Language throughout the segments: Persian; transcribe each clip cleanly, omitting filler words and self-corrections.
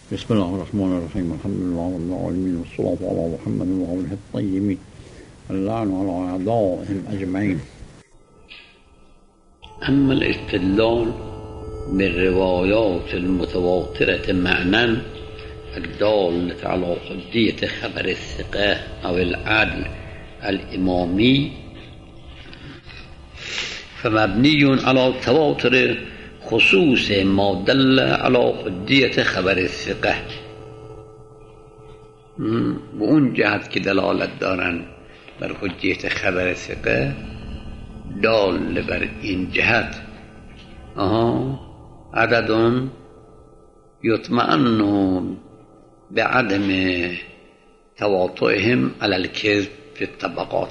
بسم الله الرحمن الرحيم. الحمد لله رب العالمين، والصلاة على محمد وآله الطيبين، اللعن على أعدائهم أجمعين. أما الاستدلال بالروايات المتواترة معنى الدالة على حجية خبر الثقة أو العدل الإمامي فمبني على تواتر خصوص ما دل على حجیت خبر الثقه. به اون جهت که دلالت دارن بر حجیت خبر ثقه، دال بر این جهت عدد یطمئن بعدم تواطؤهم على الكذب في الطبقات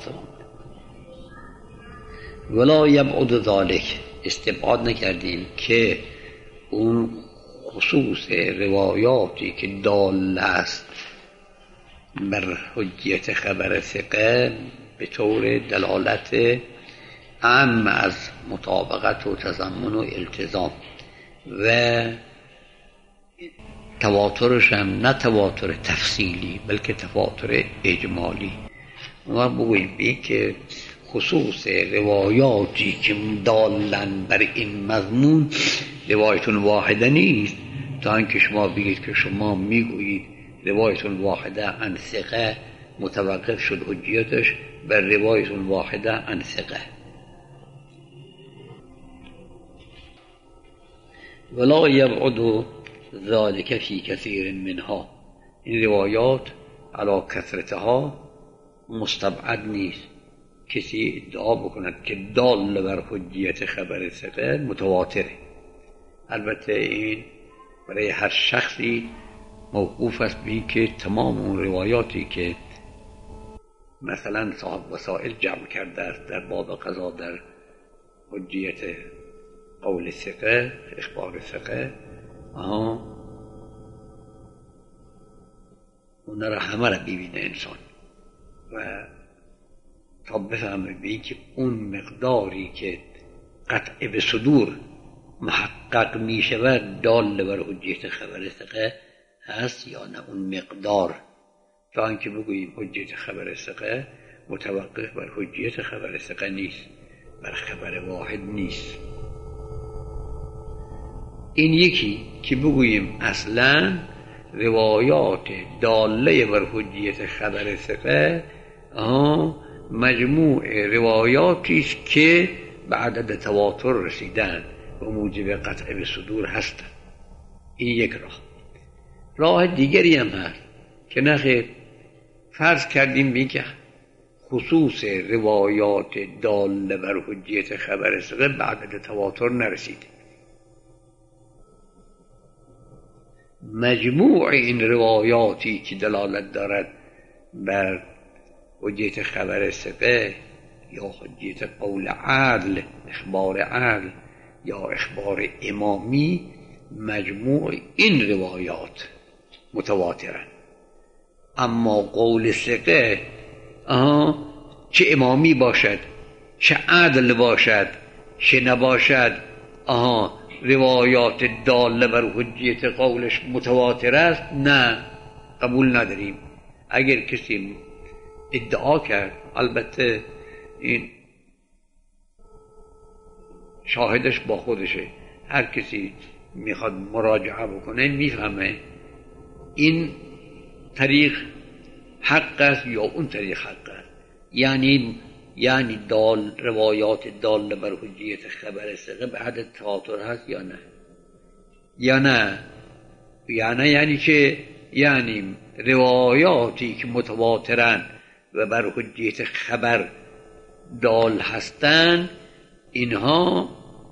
ولا یبعد ذلك. استبعاد نکردیم که اون خصوص روایاتی که دال است بر حجیت خبر ثقه به طور دلالت عام از مطابقت و تضمن و التزام و تواترش هم نه تواتر تفصیلی بلکه تواتر اجمالی. ما بگوییم که خصوص روایاتی که دالن بر این مضمون روایت واحده نیست، تا اینکه شما بگید که شما میگویید روایت واحده عن ثقه متوقف شد حجیتش بر روایت واحده عن ثقه. ولا یبعد ذلك فی کثیر منها. این روایات علی کثرتها مستبعد نیست. کسی ادعا بکند که دال بر حجیت خبر ثقه متواتره. البته این برای هر شخصی موقوف است به این که تمام اون روایاتی که مثلا صاحب وسائل جمع کرده است در باب قضا در حجیت قول ثقه، اخبار ثقه، اون را همه را ببینه انسان و تا بفهمه به این که اون مقداری که قطع به صدور محقق می شود دال بر حجیت خبر ثقه هست یا نه اون مقدار. تا اینکه بگوییم حجیت خبر ثقه متوقف بر حجیت خبر ثقه نیست، بر خبر واحد نیست. این یکی که بگوییم اصلا روایات داله بر حجیت خبر ثقه مجموع روایاتی است که به عدد تواتر رسیدن و موجب قطع به صدور هستند. این یک راه دیگری هم هست که نخیر فرض کردیم به که خصوص روایات داله بر حجیت خبر ثقه به عدد تواتر نرسیده. مجموع این روایاتی که دلالت دارد بر حجیت خبر ثقه یا حجیت قول عدل، اخبار عدل یا اخبار امامی، مجموع این روایات متواترن. اما قول ثقه چه امامی باشد چه عدل باشد چه نباشد روایات داله بر حجیت قولش متواتر است، نه قبول نداریم. اگر کسی ادعا کرد، البته این شاهدش با خودشه، هر کسی میخواد مراجعه بکنه میفهمه این طریق حق است یا اون طریق حق است. یعنی روایات دال بر حجیت خبر ثقه به عدد تواتر هست یا نه یعنی که روایاتی که متواترن و بر حجیت خبر دال هستند، اینها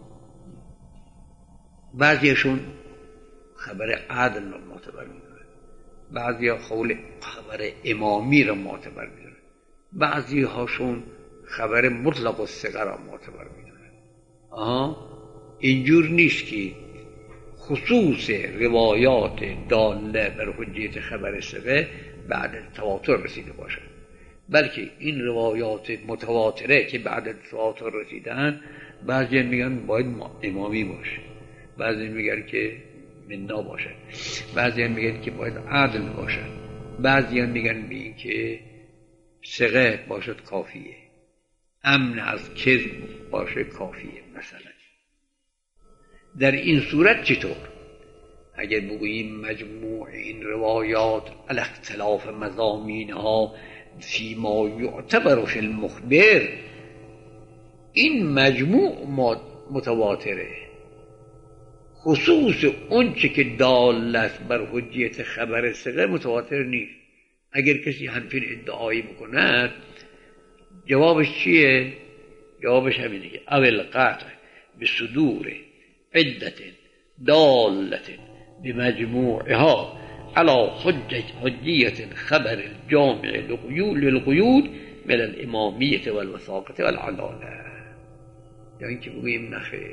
بعضیشون خبر عدل را معتبر می‌دارن، بعضی قول خبر امامی را معتبر می‌دارن، بعضی هاشون خبر مطلق الثقه را معتبر می‌دارن. اینجور نیست که خصوص روایات داله بر حجیت خبر ثقه بعد تواتر رسیده باشد، بلکه این روایات متواتره که بعد تواتر رسیدن بعضی میگن باید امامی باشه، بعضی میگن که منا باشه، بعضیان میگن که باید عدل باشه، بعضیان میگن به این که ثقه باشد کافیه، امن از کذب باشه کافیه. مثلا در این صورت چطور؟ اگر بگوییم مجموع این روایات علی اختلاف مضامینها فیما یعتبر فی المخبر، این مجموع متواتره، خصوص اون چه که دالت بر حجیت خبر ثقه متواتر نیست. اگر کسی همچین ادعایی بکند جوابش چیه؟ جوابش همینه که اول قطع به صدور عدت دالت بمجموعها على حجیت خبر الجامع للقیود من الامامیت والوثاقت والعدالة. یا اینکه بگوییم نخیر،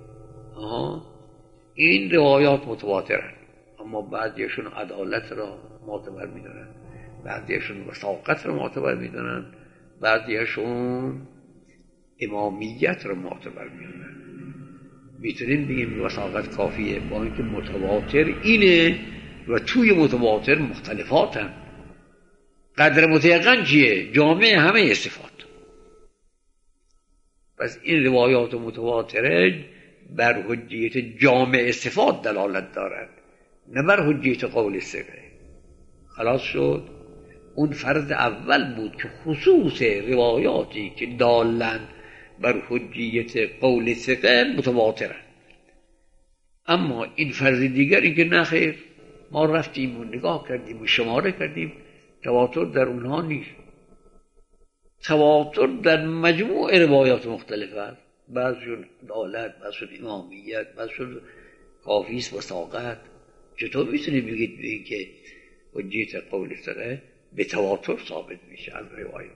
این روایات متواترن اما بعضیشون عدالت را معتبر میدونن، بعضیشون وثاقت را معتبر میدونن، بعضیشون امامیت را معتبر میدونن. میتونیم بگیم وثاقت کافیه با اینکه متواتر اینه و توی متواتر مختلفاتن. قدر متیقن چیه؟ جامع همه صفات. پس این روایات متواتره بر حجیت جامع صفات دلالت دارد، نه بر حجیت قول ثقه. خلاص شد؟ اون فرض اول بود که خصوص روایاتی که دالن بر حجیت قول ثقه متواترن. اما این فرض دیگر این که نخیر، ما رفتیم و نگاه کردیم و شماره کردیم، تواتر در اونها نیست. تواتر در مجموع روایات مختلفه است، بعضشون عدالت، بعضشون امامیت، بعضشون کافیست و وثاقت. چطور میتونید بگید به این که حجیت قول ثقه به تواتر ثابت میشه از روایات؟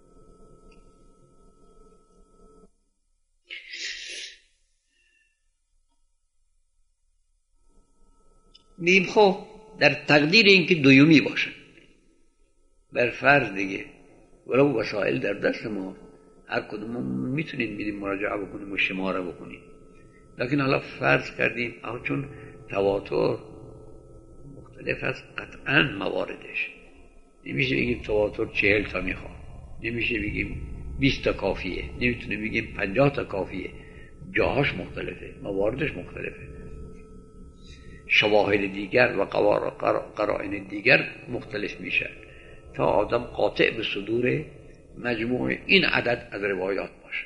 نیم خب در تقدیر این که دویومی باشه بر فرض دیگه، ولو وسائل در دست ما هر کدوم میتونیم بریم مراجعه بکنیم و شماره بکنیم، لکن حالا فرض کردیم چون تواتر مختلف است قطعا مواردش، نمیشه بگیم تواتر 40 تا میخواد، نمیشه بگیم 20 تا کافیه، نمیتونیم بگیم 50 تا کافیه، جاهاش مختلفه، مواردش مختلفه، شواهد دیگر و قرائن دیگر مختلف میشه تا آدم قاطع به صدور مجموع این عدد از روایات باشه.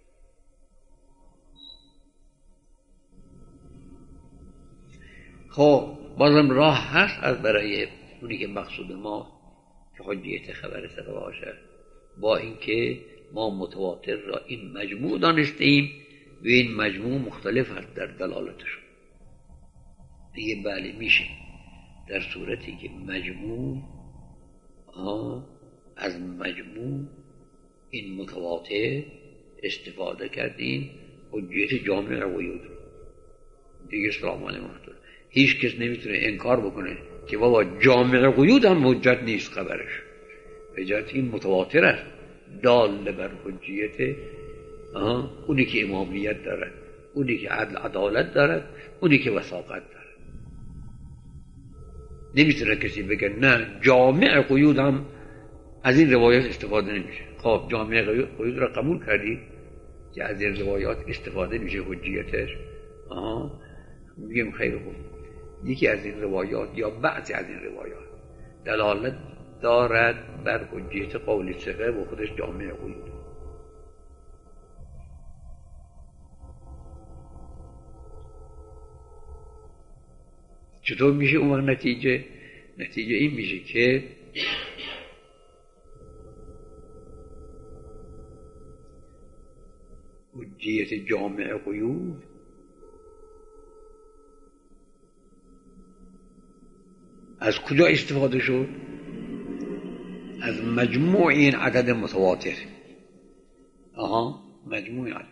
خب بازم راه هست از برای اونی که مقصود ما که حجیت خبر ثقه باشه، با اینکه ما متواتر را این مجموع دانستیم و این مجموع مختلف هست در دلالتشون. دیگه بله میشه در صورتی که مجموع از مجموع این متواتر استفاده کردیم حجیت جامع قیود. دیگه سلام علیکم هیچ کس نمیتونه انکار بکنه که بابا جامع قیود هم حجت نیست خبرش، حجت این متواتر است دال بر حجیت اونی که امامیت دارد، اونی که عدالت دارد، اونی که وثاقت دارد. نمیتونه کسی بگه نه جامع قیود هم از این روایات استفاده نمیشه. خب جامع قیود را قبول کردی که از این روایات استفاده میشه حجیتش، میگیم خیلی خوب، یکی از این روایات یا بعضی از این روایات دلالت دارد بر حجیت قول ثقه و خودش جامع قیود. چطور میشه اون نتیجه این میشه که حجیت جامع قیود از کجا استفاده شد؟ از مجموع این عدد متواتر. مجموع عدد.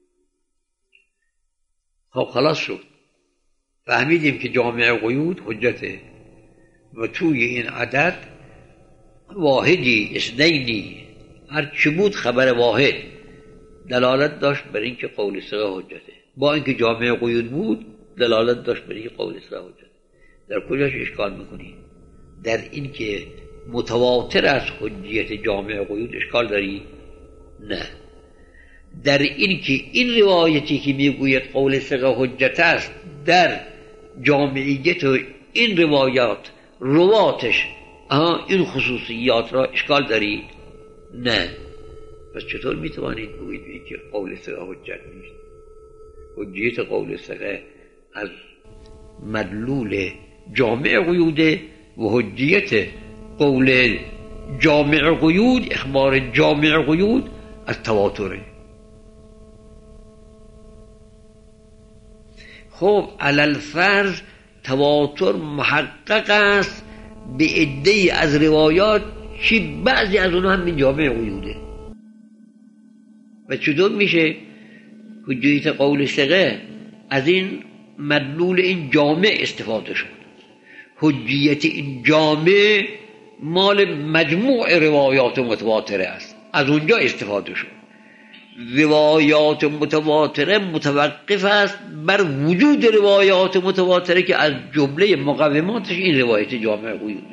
خب خلاص شد، فهمیدیم که جامع قیود حجته و توی این عدد واحدی اثنینی هر چی بود خبر واحد دلالت داشت بر اینکه قول ثقه حجته. با اینکه جامع قیود بود دلالت داشت بر اینکه قول ثقه حجت. در کجاش اشکال میکنی؟ در این که متواتر از حجیت جامع قیود اشکال داری؟ نه. در این که این روایتی که میگوید قول ثقه حجت است در جامعیت و این روایات رواتش این خصوصیات را اشکال دارید؟ نه. پس چطور میتوانید بگویید که قول ثقه حجت نیست؟ حجیت قول ثقه از مدلول جامع قیوده و حجیت قول جامع قیود، اخبار جامع قیود، از تواتره. خب علل فرض تواتر محقق است به عده‌ای از روایات که بعضی از اونها هم من جامع قیوده. و چطور میشه حجیت قول ثقه از این مدلول این جامع استفاده شد؟ حجیت این جامع مال مجموع روایات متواتره است، از اونجا استفاده شد. روایات متواتره متوقف است بر وجود روایات متواتره که از جمله مقوماتش این روایت جامع قیود.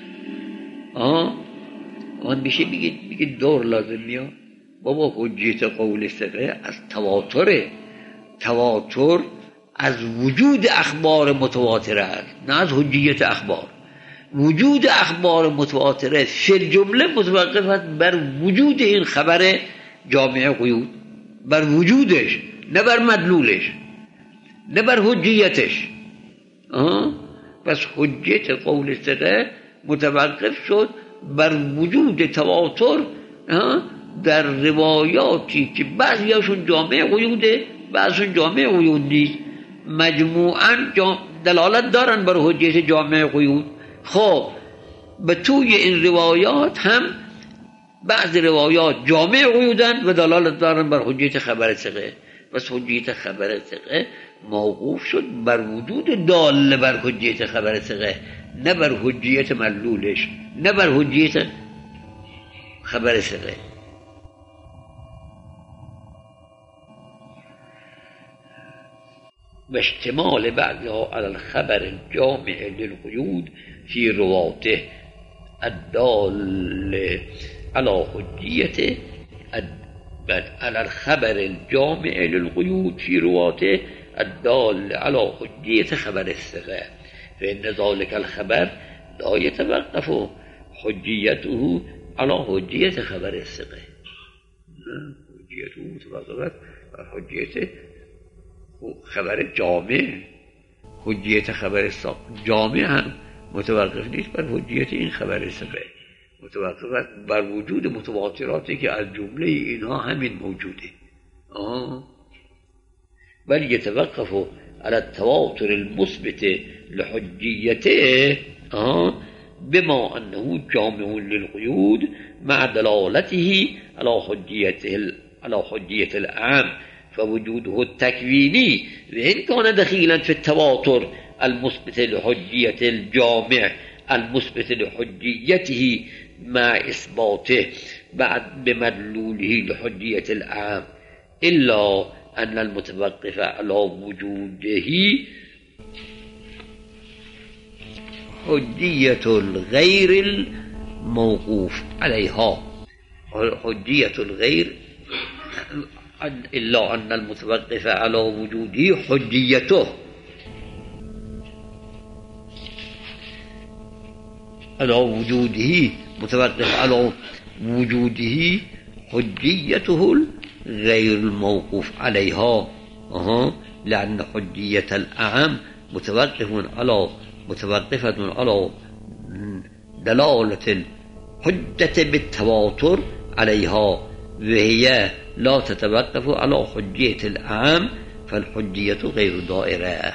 آن میشه بگید دور لازم میاد. بابا حجیت قول ثقه از تواتره. تواتر از وجود اخبار متواتره است، نه از حجیت اخبار. وجود اخبار متواتره فی جمله متوقف است بر وجود این خبر جامع قیود، بر وجودش، نه بر مدلولش، نه بر حجیتش. پس حجیت قول ثقه متوقف شد بر وجود تواتر در روایاتی که بعضیاشون جامع قیوده، بعضیشون جامع قیود نیست، مجموعاً دلالت دارن بر حجیت جامع قیود. خب به توی این روایات هم بعض روایات جامع قیودن و دلالت دارن بر حجیت خبر ثقه. پس حجیت خبر ثقه موقوف شد بر وجود دال بر حجیت خبر ثقه، نه بر حجیت مدلولش، نه بر حجیت خبر ثقه. و اشتمال بعضها على الخبر الجامع للقيود في رواته الدال على حجيته على الخبر الجامع للقيود في رواته الدال على حجية خبر الثقة، فإن ذلك الخبر لا يتوقف حجيته على حجية خبر الثقة. حجيته متوقفت على حجية خبر جامع. حجیت خبر جامع هم متوقف نیست بر حجیت این خبر ثقه، متوقف است بر وجود متواتراتی که از جمله اینها همین موجوده. بل يتوقف على التواتر المثبت لحجيته بما أنه جامع للقيود مع دلالته على حجية العام فوجوده التكويني، وإن كان دخيلا في التواتر المثبت لحجية الجامع المثبت لحجيته مع إثباته بعد بمدلوله لحجية العام، إلا أن المتوقف على وجوده حجية الغير الموقوف عليها. حجية الغير إلا أن المتوقف على وجوده حجيته على وجوده متوقف على وجوده حجيته غير الموقوف عليها. لأن حجية الأعم متوقفة على دلالة الحجة بالتواتر عليها، وهي لا تتوقف على حجية الأعم فالحجية غير دائرة.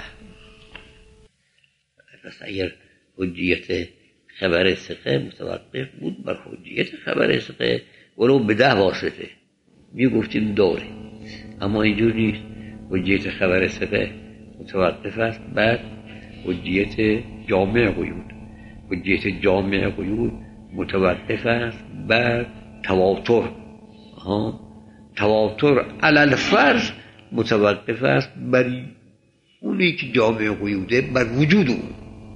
پس اگر حجیت خبر ثقه متوقف بود بر حجیت خبر ثقه ولو به 10 واسطه میگفتیم داره، اما اینجور نیست. حجیت خبر ثقه متوقف است بر حجیت جامع قیود. حجیت جامع قیود متوقف است بر تواتر. تواتر علی الفرض متوقف است بر اونی که جامع قیوده بر وجود او،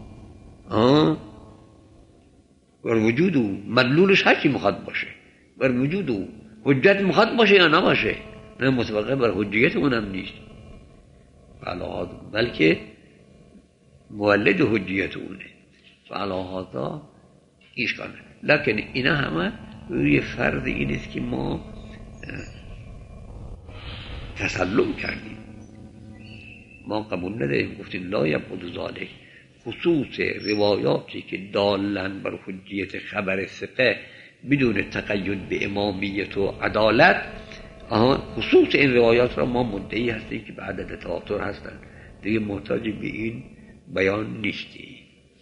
بر وجود او، مدلولش هرچی میخواد باشه، بر وجود او حجت میخواد باشه یا نباشه، نه متوقع بر حجیت اونم نیست، بلکه مولد حجیت اونه. فعلا هذا ایشکانه. لکن اینا همه روی فرض این است که ما تسلم کردیم، ما قبول نداریم، گفتیم لا یبعد ذالک. خصوص روایاتی که دالن بر حجیت خبر ثقه بدون تقید به امامیت و عدالت، خصوص این روایات را ما مدعی هستیم که به عدد تواتر هستند، دیگه محتاج به این بیان نیستی.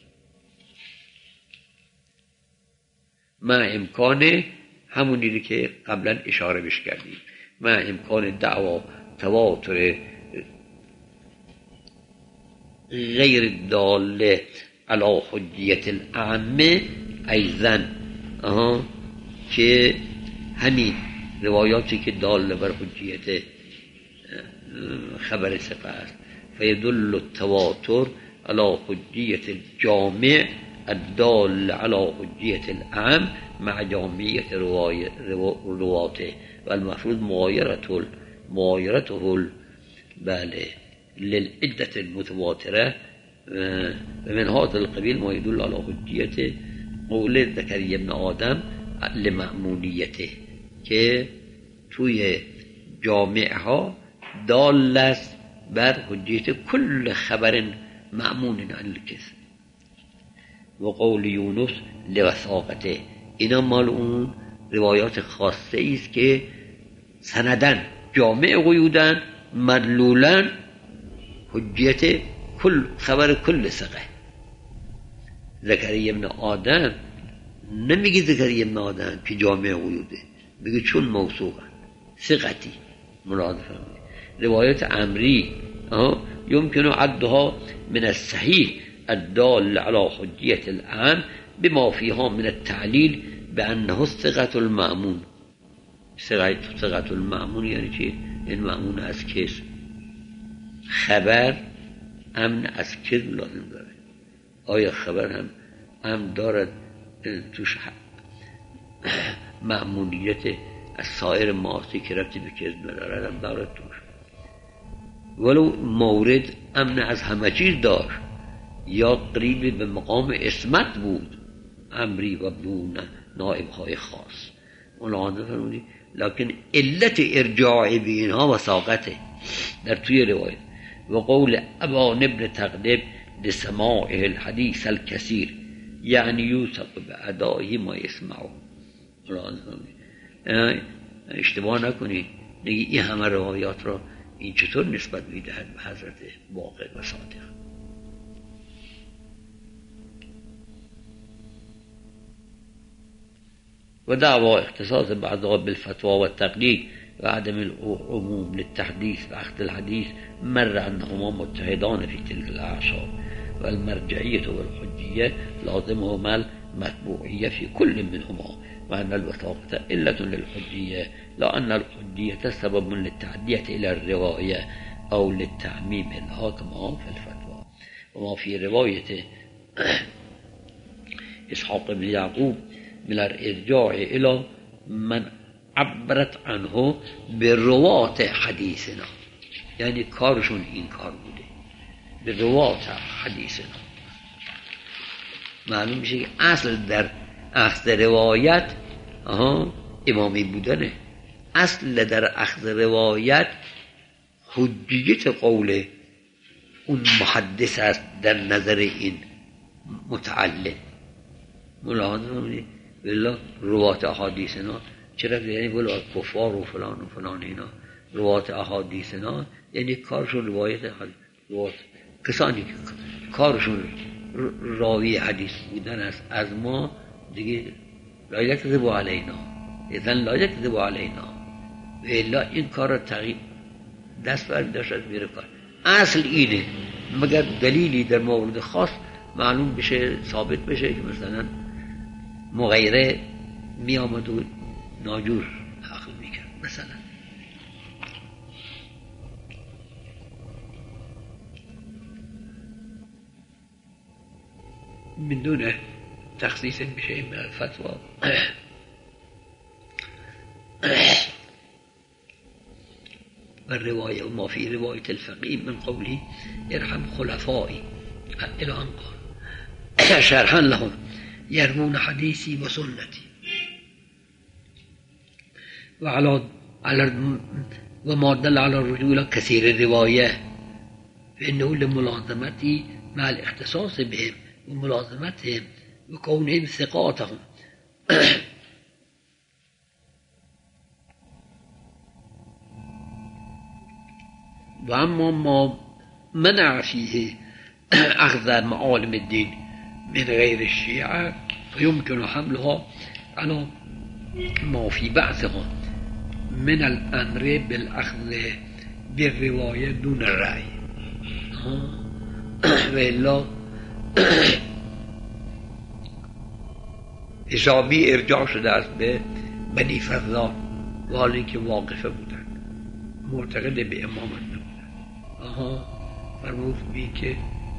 ما امکان همونی که قبلا اشاره بش کردیم، ما امکان دعوا تواتر غیر داله علی حجیت العامه ایضا، که همین روایاتی که داله بر حجیت خبر ثقه است، فیدل التواتر علی حجیت الجامع الدال علی حجیت العام مع جامعیت رواته و المفروض معایرته بله للعدة المتواترة. من هذا القبيل ما يدل على حجية قول زكريا بن آدم لمأمونيته، که توی جامعها دال است بر حجیت کل خبر مأمون عن الكذب، و قول یونس لوثاقته. اینا مال اون روایات خاصه است که سندن جامع قیودن، مدلولن حجیت کل خبر کل ثقه. زکریا ابن آدم نمیگه زکریا ابن آدم که جامع قیوده، میگه چون موثوقن ثقتی مراد فرمود. روایت عمری يمكن عدها من الصحيح الدال على حجية العام بما فيها من التعليل بأنه الثقة المأمون. ثقة المأمون یعنی چی؟ این مأمون از کس، خبر امن از کذب لازم داره. آیا خبر هم امن دارد توش مأمونیت از سایر معاصی که ربطی به کذب ندارد هم دارد توش، ولو مورد امن از همه چیز داشت یا قریب به مقام اسمت بود، امری و بون نائب های خاص اونها فرمودی، لكن علت ارجاع به اینها وثاقته در توی روایت. و قول ابان ابن تغلب لسماعه الحدیث الکثیر یعنی یوثق به ادایی ما یسمعه. اشتباه نکنی نگی این همه روایات را این چطور نسبت میدهد به حضرت واقع و صادق. و دعوا اختصاص بعضها بالفتوى والتقليد و عدم العموم للتحديث و اخذ الحديث مر انهما متحدان في تلك الاعشار و المرجعية والحجية لازمهما المتبوعية في كل منهما و ان الوثاقة علة للحجية لا ان الحجية سبب للتعدية الى الرواية او للتعميم لها كما في الفتوى. وما في رواية اسحاق بن يعقوب من الارجاع الى من عبرت عنه به روات حدیثنا، یعنی کارشون این کار بوده، به روات حدیثنا. معلوم میشه که اصل در اخذ روایت امامی بودنه، اصل در اخذ روایت حجیت قول اون محدث است در نظر این متعلم. ملاحظه کنید والله روات احادیثنا چرا یعنی بلا کفار و فلان و فلان اینا روات احادیثنا یعنی کارشون روایت روات کسانی که کارشون راوی حدیث بودن است از ما دیگه لا یکذب علینا، اذن لا یکذب علینا و الا این کار را تغییر دست برداشت از میره کار. اصل اینه مگر دلیلی در مورد خاص معلوم بشه ثابت بشه که مثلا مغیره می آمد و ناجور حقل می کرد مثلا. من دون تخصيص بشيء من الفتوى والرواية وما في رواية الفقيه من قوله ارحم خلفائي إلى أن قال شرحا لهم يرمون حديثي وسنتي وما دل على الرجولة كثير الرواية فإنه لملازمتي مع الاختصاص بهم وملازمتهم وكونهم ثقاتهم وأما ما منع فيه أخذ معالم الدين من غير الشيعة فيمكن حملها على ما في بعثها من الأمر بالأخذ بالرواية دون الرأي وإلا حسابی ارجاع شده است به بنی فضال و حالی که واقفه بودن معتقد به امامت نبودن فرمود بی که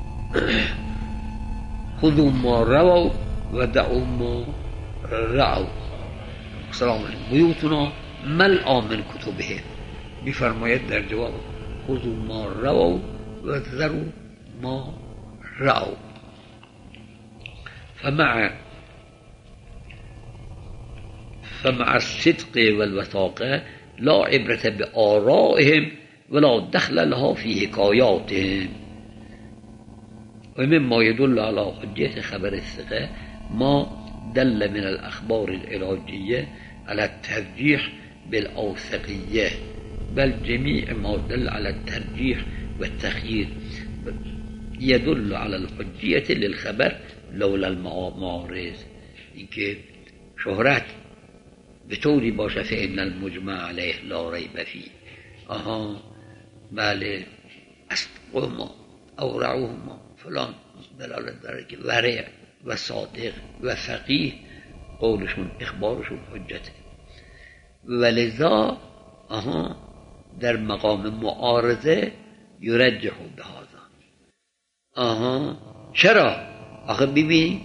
خذوا ما رووا و دعوا ما رعوا سلام علیکم بیوتنا ملعا من کتبهم میفرماید در جواب خذوا ما رووا و ذروا ما رعوا فمع الصدق والوثاقة لا عبرة بآرائهم ولا دخل لها في حكاياتهم ومما يدل على حجية خبر الثقة ما دل من الأخبار العلاجية على الترجيح بالأوثقية بل جميع ما دل على الترجيح والتخيير يدل على الحجية للخبر لولا المعارض اینکه شهرت به طوری باشه فإن المجمع علیه لا ریب فیه بله اصدقهما اورعهما فلان دلالت داره که ورع و صادق و فقیه قولشون اخبارشون حجته ولذا در مقام معارضه یرجح به هذا چرا؟ آخه ببین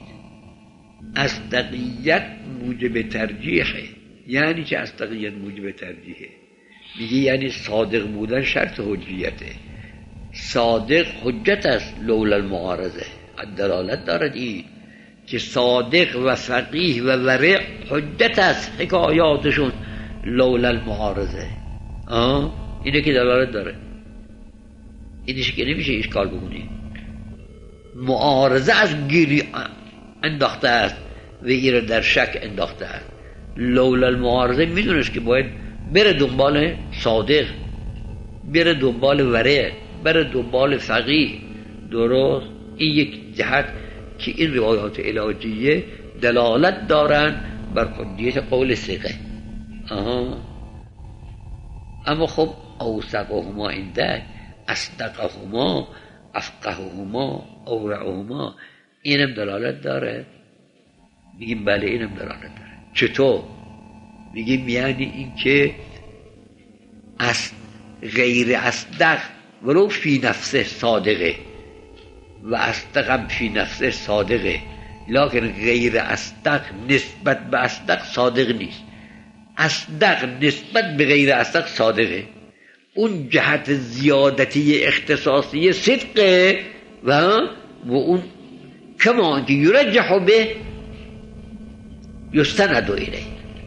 اصدقیت موجب ترجیحه. یعنی چه اصدقیت موجب ترجیحه؟ میگه یعنی صادق بودن شرط حجیته. صادق حجت است لولا المعارضه. دلالت دارد این که صادق و فقیه و ورع حجت است حکایاتشون لولا المعارضه. اینه که دلالت داره. اینش که نمیشه اشکال بگونی. معارضه از گیری انداخته است و این در شک انداخته است. لولا المعارضه میدونست که باید بره دنبال صادق، بره دنبال ورع، بره دنبال فقیه. درست؟ این یک جهت که این روایات علاجیه دلالت دارن بر حجیت قول ثقه. اما خب اوثقهما عندک، اصدقهما، افقههما، اورعهما، اینم دلالت داره. میگیم بله اینم دلالت داره. چطور؟ میگیم یعنی این که غیر اصدق ولو فی نفسه صادقه و اصدقم فی نفسه صادقه، لکن غیر اصدق نسبت به اصدق صادق نیست. اصدق نسبت به غیر اصدق صادقه. اون جهت زیادتی اختصاصی صدقه و اون کما که یرجح به یستند الیه.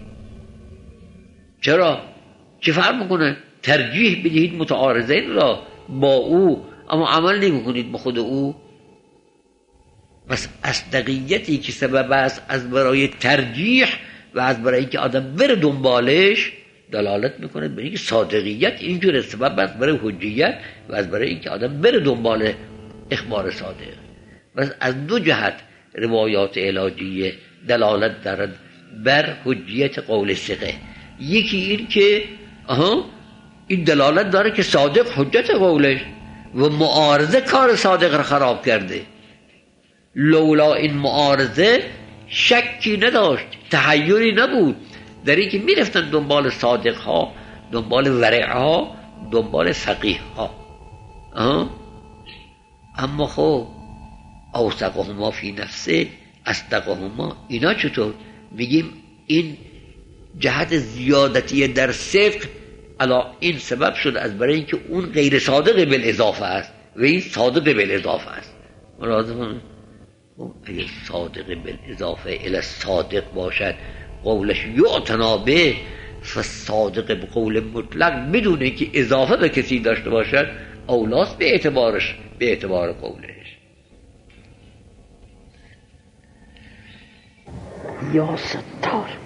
چرا؟ چه فرق میکنه؟ ترجیح بدهید متعارضین را با او اما عمل نمیکنید با خود او. پس اصدقیتی که سبب است از برای ترجیح و از برای که آدم بره دنبالش دلالت میکنه به اینکه صادقیت اینجور سبب است برای حجیت و از برای اینکه آدم بره دنبال اخبار صادق. پس از دو جهت روایات علاجیه دلالت دارد بر حجیت قول ثقه. یکی این که این دلالت داره که صادق حجت قولش و معارضه کار صادق را خراب کرده. لولا این معارضه شکی نداشت، تحیری نبود در این که میرفتن دنبال صادق ها، دنبال ورع ها، دنبال فقیه ها. اما خب اوثقهما فی نفسه اصدقهما. اینا چطور؟ میگیم این جهت زیادتی در صدق الا این سبب شد از برای اینکه اون غیر صادق بالاضافه است و این صادق بالاضافه است. مرادمون اگه صادق بالاضافه الی صادق باشد قولش یعتنا به، فصادق به قول مطلق بدون اینکه اضافه به کسی داشته باشد اولاست به اعتبار قولش. یا ستار